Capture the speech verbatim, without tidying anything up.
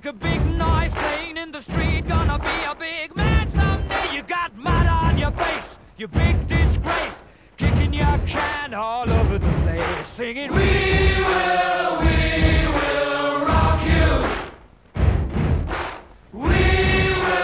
make a big noise playing in the street. Gonna be a big man someday. You got mud on your face, you big disgrace, kicking your can all over the place, singing we